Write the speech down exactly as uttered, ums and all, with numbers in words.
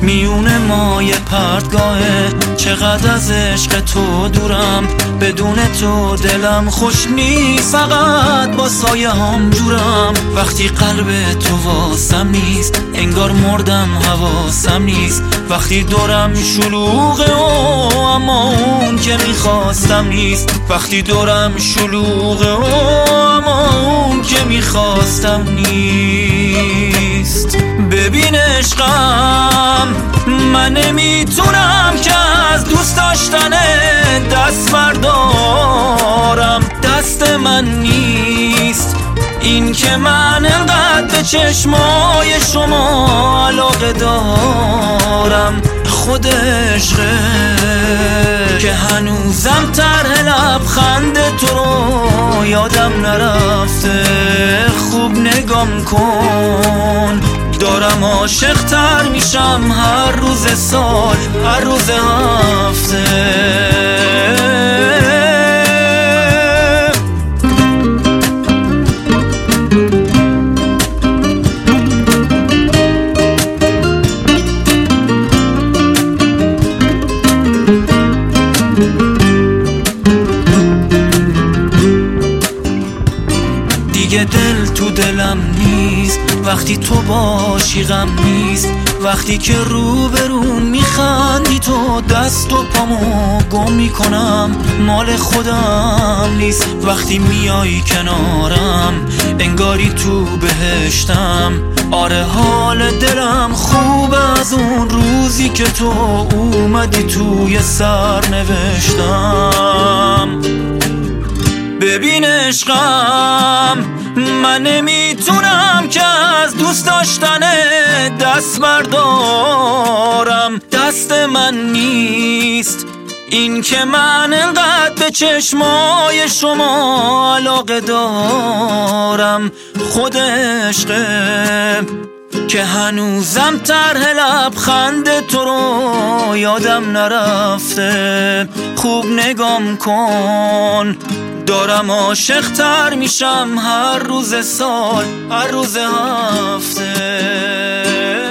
میونه مای پرتگاهه. چقدر از عشق تو دورم، بدون تو دلم خوش نیست، فقط با سایه هم جورم. وقتی قلب تو واسم نیست، انگار مردم حواسم نیست. وقتی دورم شلوغه و اما اون که میخواستم نیست. وقتی دورم شلوغه و اما اون که میخواستم نیست. ببین عشقم، من نمیتونم که از دوست داشتن دست بردارم. دست من نیست این که من انقدر به چشمای شما علاقه دارم. خود عشقه که هنوزم طرح لبخند تو رو یادم نرفته. خوب نگام کن، دارم عاشق تر میشم هر روز سال، هر روز هفته. دیگه دل تو دلم نیست وقتی تو باشی، غم نیست وقتی که رو به رو میخندی تو. دست و پامو گم میکنم، مال خودم نیست. وقتی میای کنارم انگاری تو بهشتم. آره حال دلم خوب از اون روزی که تو اومدی توی سر نوشتم. ببین عشقم، من نمیتونم که از دوست داشتن دست بردارم. دست من نیست این که من انقدر به چشمای شما علاقه دارم. خود عشقه که هنوزم طرح لبخند تو رو یادم نرفته. خوب نگام کن، دارم عاشق تر میشم هر روز سال، هر روز هفته.